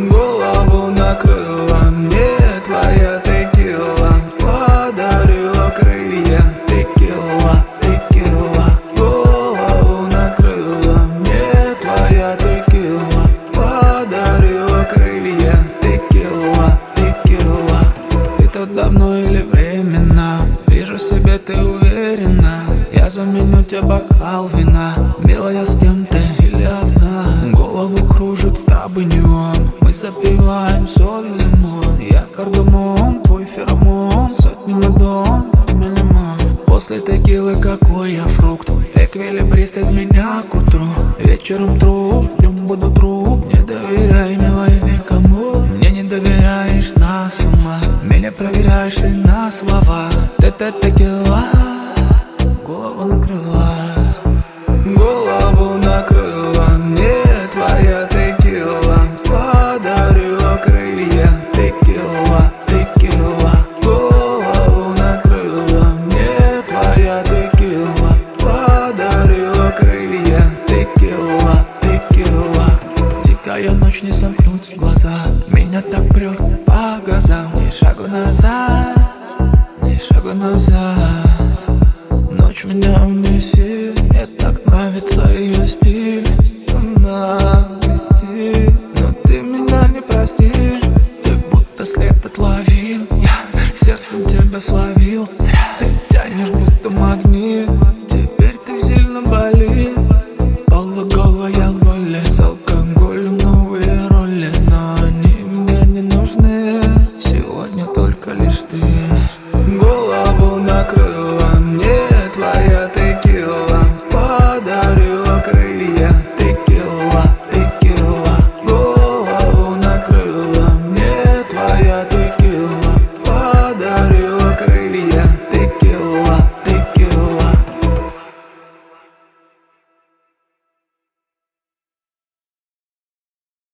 Голову накрыла мне твоя текила, подарила крылья. Текила, текила. Голову накрыла мне твоя текила, подарила крылья. Текила, текила. Ты тут давно или временно? Вижу себе, ты уверена. Я заменю тебе бокал вина. Милая, с кем ты или одна? Голову кружит с тобой неон. Мы запиваем соль, лимон. Я кардамон, твой феромон. Сотни на дом, лимон. После текилы какой я фрукт. Эквилибрист из меня к утру. Вечером труп, днем буду труп. Не доверяй, милая, никому. Мне не доверяешь на ума. Меня проверяешь ты на слова. Ты текила, голову накрыла. Голову накрыла мне твоя текила, подарила крылья. Текила, текила. Голову накрыла мне твоя текила, подарила крылья. Текила, текила. Дикая ночь, не сомкнуть глаза. Меня так прет по газам. Ни шагу назад, ни шагу назад. Ночь меня унесет. Мне так нравится ее стиль. Она блестит, но ты меня не простишь. Ты будто след отловил. Я сердцем тебя словил. Зря ты тянешь, будто магнит. Теперь ты сильно болит. Полуголая воля с алкоголем, новые роли. Но они мне не нужны. Сегодня только лишь ты. Голову накрыла мне твоя текила, подарила крылья. Текила, текила. Голову накрыла мне твоя текила.